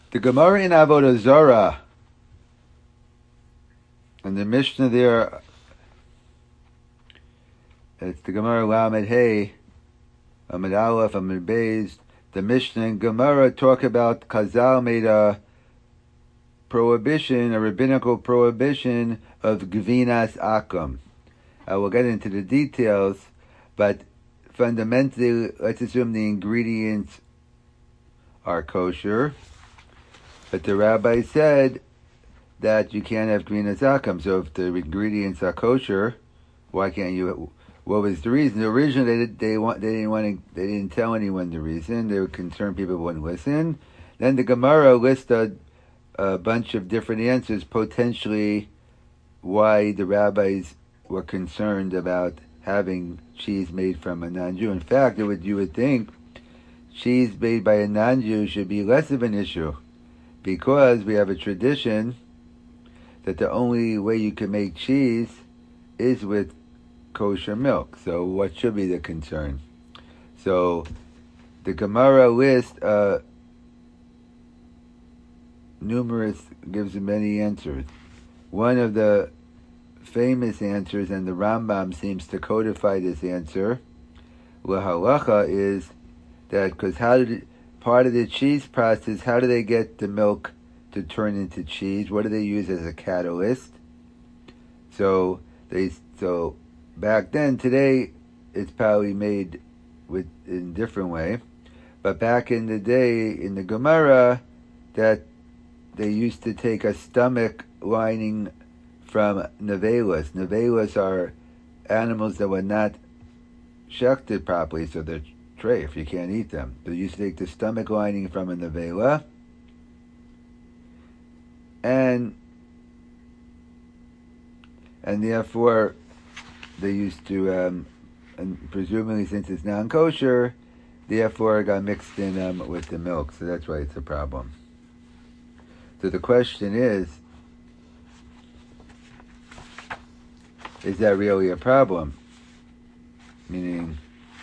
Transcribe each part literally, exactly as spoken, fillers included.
The Gemara in Avodah Zarah, and the Mishnah there, it's the Gemara Lamed Hey, Amid Aleph, Amid Beis. The Mishnah and Gemara talk about Chazal made a prohibition, a rabbinical prohibition of Gvinas Akum. I will get into the details, but fundamentally, let's assume the ingredients are kosher. But the rabbi said that you can't have Gvinas Akum. So if the ingredients are kosher, why can't you? What was the reason? Originally, they they want they didn't want to, they didn't tell anyone the reason. They were concerned people wouldn't listen. Then the Gemara listed a bunch of different answers, potentially why the rabbis were concerned about having cheese made from a non-Jew. In fact, it would you would think cheese made by a non-Jew should be less of an issue, because we have a tradition that the only way you can make cheese is with kosher milk. So what should be the concern? So the Gemara list uh, numerous, gives many answers. One of the famous answers, and the Rambam seems to codify this answer, lahalacha, is that because how did it, part of the cheese process, how do they get the milk to turn into cheese? What do they use as a catalyst? So they so back then, today it's probably made with in a different way, but back in the day in the Gemara, that they used to take a stomach lining from nevelas. Nevelas are animals that were not shechted properly, so they're treif, you can't eat them. They used to take the stomach lining from a nevela, and and therefore they used to, um, and presumably since it's non-kosher, therefore it got mixed in um, with the milk, so that's why it's a problem. So the question is, is that really a problem? Meaning,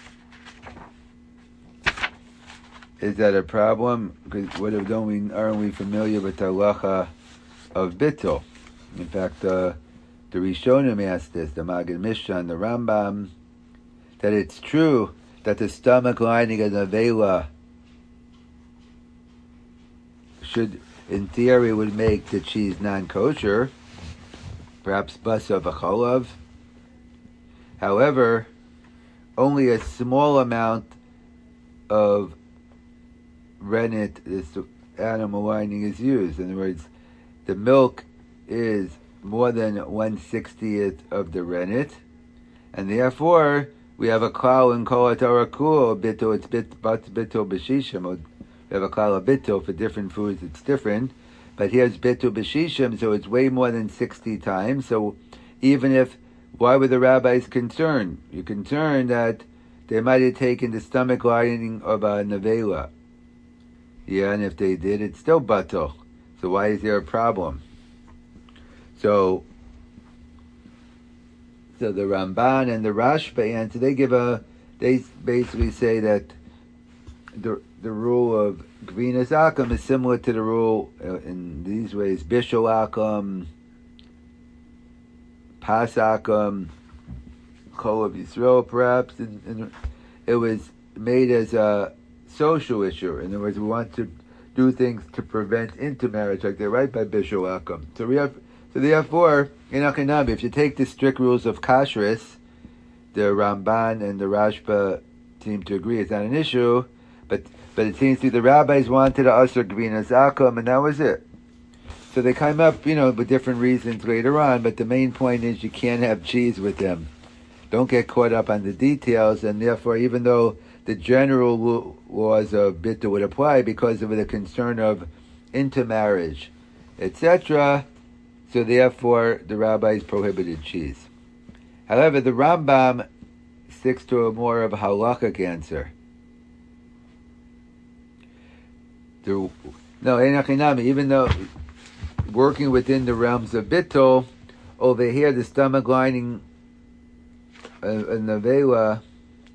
is that a problem? Because what if don't we aren't we familiar with the halacha of bittul? In fact, uh, the Rishonim asked this, the Maggid Mishnah and the Rambam, that it's true that the stomach lining of the nevela should, in theory, would make the cheese non-kosher, perhaps basa v'cholav. However, only a small amount of rennet, this animal lining, is used. In other words, the milk is more than one sixtieth of the rennet, and therefore we have a klal in kol atarakul bittul. It's bit bittul b'shishim. We have a klal of bittul for different foods. It's different, but here's bittul b'shishim, so it's way more than sixty times. So even if, why were the rabbis concerned? You're concerned that they might have taken the stomach lining of a nevela. Yeah, and if they did, it's still batul. So why is there a problem? So, so the Ramban and the Rashba answer, they give a, they basically say that the the rule of Gvinas Akum is similar to the rule uh, in these ways: Bishul Akum, Pas Akum, Kol of Yisrael, perhaps, and, and it was made as a social issue. In other words, we want to do things to prevent intermarriage, like they're right by Bishul Akum. So we have. So therefore, in Akinabi, if you take the strict rules of kashrus, the Ramban and the Rashba seem to agree it's not an issue, but but it seems to be the rabbis wanted to usher Gvinas Akum, and that was it. So they came up, you know, with different reasons later on, but the main point is you can't have cheese with them. Don't get caught up on the details, and therefore, even though the general laws of bittul would apply because of the concern of intermarriage, et cetera, so therefore, the rabbis prohibited cheese. However, the Rambam sticks to a more of a halachic answer. The, no, even though working within the realms of bittul, over here the stomach lining of a nevela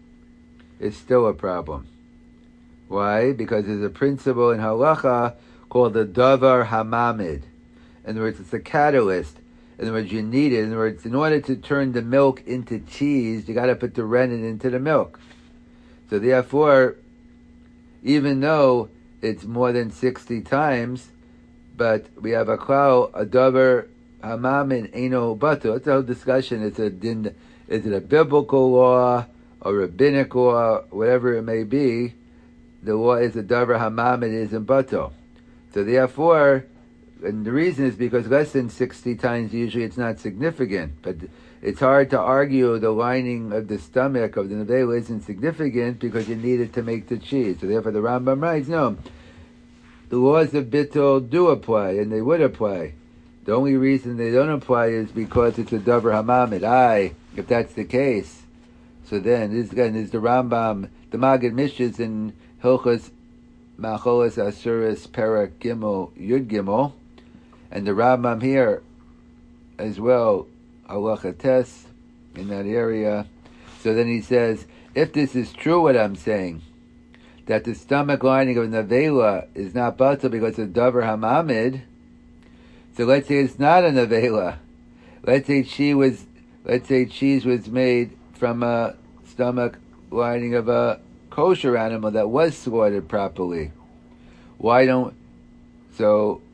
is still a problem. Why? Because there's a principle in halacha called the davar hamamid. In other words, it's a catalyst. In other words, you need it. In other words, in order to turn the milk into cheese, you got to put the rennet into the milk. So therefore, even though it's more than sixty times, but we have a klal, a davar hamamid eino bato. It's a whole discussion. It's a din. Is it a biblical law, a rabbinic law, whatever it may be? The law is a davar hamamid isn't bato. So therefore, and the reason is because less than sixty times usually it's not significant. But it's hard to argue the lining of the stomach of the nevela isn't significant because you need it to make the cheese. So therefore the Rambam writes, no, the laws of bittul do apply, and they would apply. The only reason they don't apply is because it's a davar hamamid. Aye, if that's the case, so then this again is the Rambam, the Maggid Mishnah in Hilchos Macholas Asuris Perak Gimel Yud Gimel, and the Rambam here as well, Halacha Tes, in that area. So then he says, if this is true what I'm saying, that the stomach lining of nevela is not batal because of davar hamamid, so let's say it's not a nevela. Let's say she was, let's say cheese was made from a stomach lining of a kosher animal that was slaughtered properly. Why don't, so,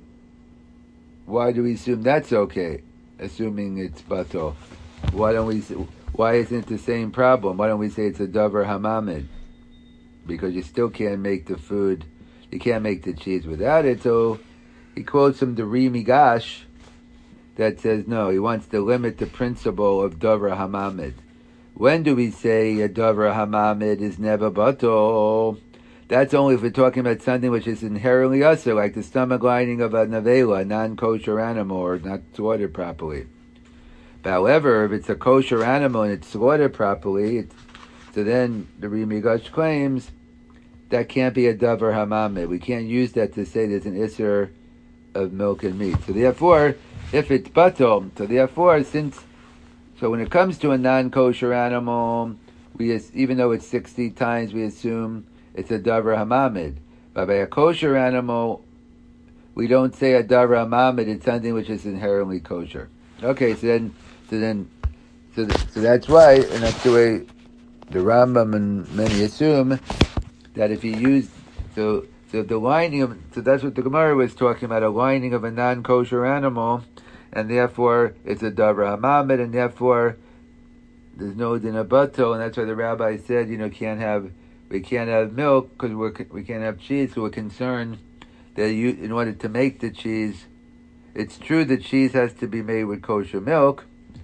why do we assume that's okay? Assuming it's batal. Why don't we, why isn't it the same problem? Why don't we say it's a davar hamamid? Because you still can't make the food, you can't make the cheese without it. So he quotes from the Ri Migash that says no, he wants to limit the principle of davar hamamid. When do we say a davar hamamid is never batal? That's only if we're talking about something which is inherently usher, like the stomach lining of a nevela, a non-kosher animal, or not slaughtered properly. But however, if it's a kosher animal and it's slaughtered properly, it's, so then the Ri Migash claims that can't be a davar hamamid. We can't use that to say there's an isser of milk and meat. So therefore, if it's batal, so therefore, since, so when it comes to a non-kosher animal, we even though it's sixty times, we assume it's a davar hamamid. But by a kosher animal, we don't say a davar hamamid. It's something which is inherently kosher. Okay, so then, so then, so, th- so that's why, and that's the way the Rambam and many assume that if you use, so so the lining of, so that's what the Gemara was talking about, a lining of a non-kosher animal, and therefore it's a davar hamamid, and therefore there's no din bato, and that's why the rabbi said, you know, can't have we can't have milk because we we can't have cheese, so we're concerned that you, in order to make the cheese, it's true that cheese has to be made with kosher milk,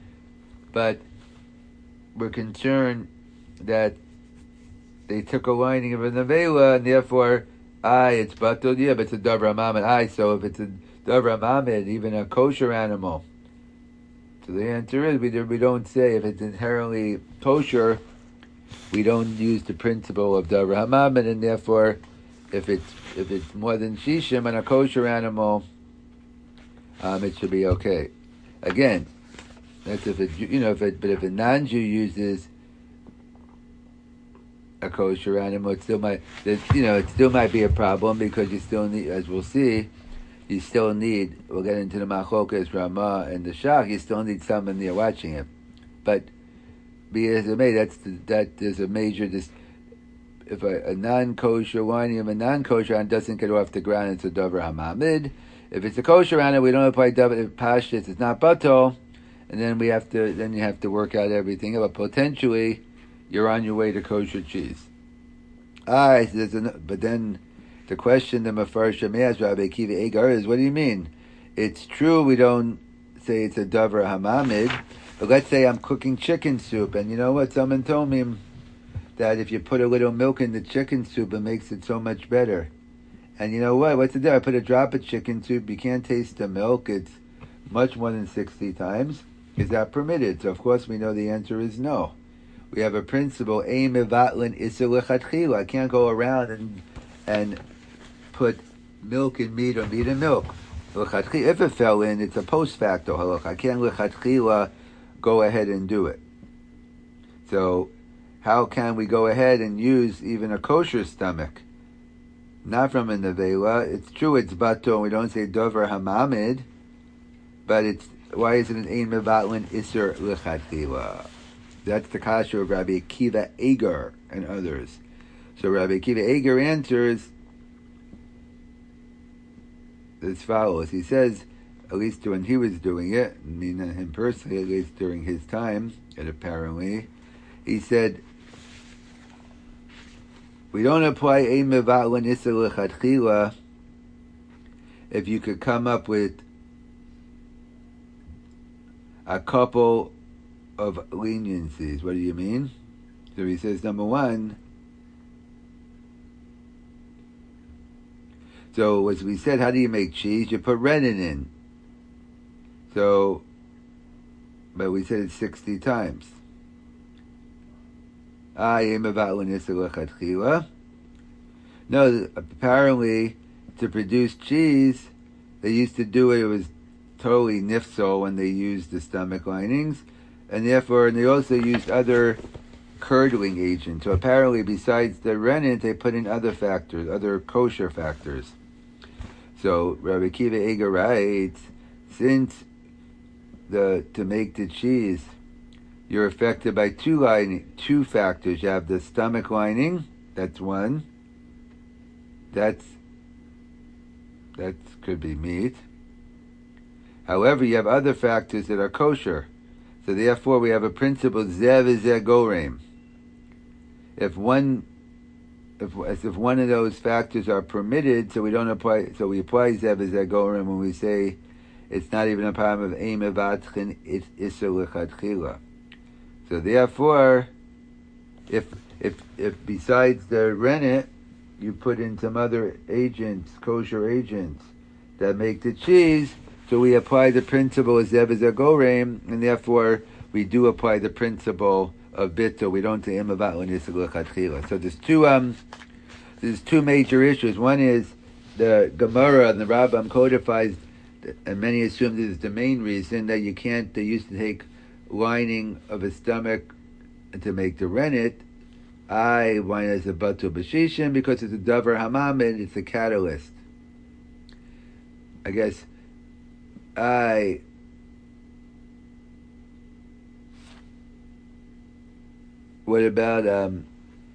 but we're concerned that they took a lining of a nevela, and therefore, aye, it's batal, yeah, but it's a davar hamamid. Aye, so if it's a davar hamamid, even a kosher animal. So the answer is, we, we don't say if it's inherently kosher, we don't use the principle of davar hamamid, and therefore, if it's if it's more than shishim on a kosher animal, um, it should be okay. Again, that's if it, you know, if it, but if a non-Jew uses a kosher animal, it still might, it, you know, it still might be a problem because you still need, as we'll see, you still need, we'll get into the Machokas, Ramah, and the Shach, you still need someone there watching it. But, be as it may, that's the, that there's a major, dis, if a, a non-kosher lining of a non-kosher animal doesn't get off the ground, it's a davar hamamid. If it's a kosher animal, we don't apply davar, if pashtus, it's not batal, and then we have to, then you have to work out everything, but potentially, you're on your way to kosher cheese. Ah, but then the question the Mefarshim asked Rabbi Akiva Eger is, what do you mean? It's true we don't say it's a davar hamamid, but let's say I'm cooking chicken soup, and you know what? Someone told me that if you put a little milk in the chicken soup, it makes it so much better. And you know what? What's the difference? I put a drop of chicken soup, you can't taste the milk, it's much more than sixty times. Is that permitted? So of course we know the answer is no. We have a principle, I can't go around and and put milk in meat or meat in milk. If it fell in, it's a post facto halach. I can't lechatchila go ahead and do it. So how can we go ahead and use even a kosher stomach not from a nevela. It's true, it's bato, and we don't say dover hamamid, but it's, why is it an ein mevatlin iser lechatchila? That's the kasha of Rabbi Akiva Eger and others. So Rabbi Akiva Eger answers as follows. He says, at least when he was doing it, I mean him personally, at least during his time, and apparently, he said, we don't apply ein mevatlin iser lechatchila if you could come up with a couple of leniencies. What do you mean? So he says, number one, so as we said, how do you make cheese? You put renin in. So, but we said it sixty times. No, apparently, to produce cheese, they used to do it, it was totally nifsol when they used the stomach linings, and therefore, and they also used other curdling agents. So apparently, besides the rennet, they put in other factors, other kosher factors. So Rabbi Akiva Eger writes, since the to make the cheese, you're affected by two lining, two factors. You have the stomach lining, that's one. That's that could be meat. However, you have other factors that are kosher. So therefore, we have a principle, zev is gorem. If one, if as if one of those factors are permitted, so we don't apply, so we apply zev is gorem when we say it's not even a problem of ein mevatlin, it's iser lechatchila. So therefore, if if if besides the rennet, you put in some other agents, kosher agents, that make the cheese, so we apply the principle of zev is gorem, and therefore we do apply the principle of bittul. We don't say ein mevatlin iser lechatchila. So there's two um there's two major issues. One is the Gemara and the Rambam codifies, and many assume this is the main reason that you can't. They used to take lining of a stomach to make the rennet. I wine as a batul b'shishim because it's a davar hamamid. It's a catalyst. I guess I. What about um?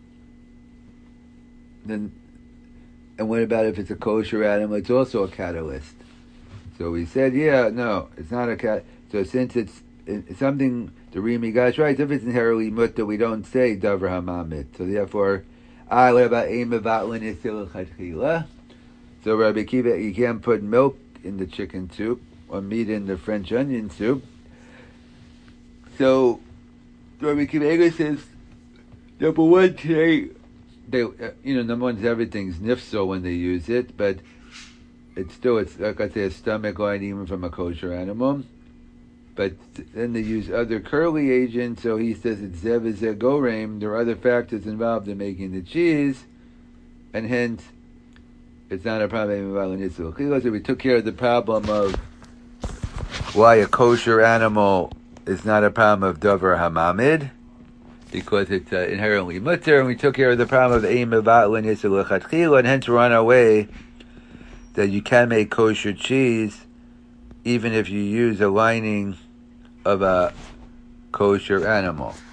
Then, and what about if it's a kosher animal? It's also a catalyst. So we said, yeah, no, it's not a cat. So since it's, it's something the Rimi Gash writes, if it's inherently mutta, we don't say davar hamamid. So therefore, I what about ein mevatlin iser lechatchila? So Rabbi Akiva, you can't put milk in the chicken soup or meat in the French onion soup. So Rabbi Akiva says, number one, today, they, uh, you know, number one is everything's nifso when they use it, but it's still, it's like I say, a stomach line even from a kosher animal. But then they use other curly agents, so he says it's zev is gorem. There are other factors involved in making the cheese, and hence it's not a problem. So we took care of the problem of why a kosher animal is not a problem of davar hamamid, because it's uh, inherently mutter, and we took care of the problem of ein mevatlin iser lechatchila, and hence we're on our way that you can make kosher cheese even if you use a lining of a kosher animal.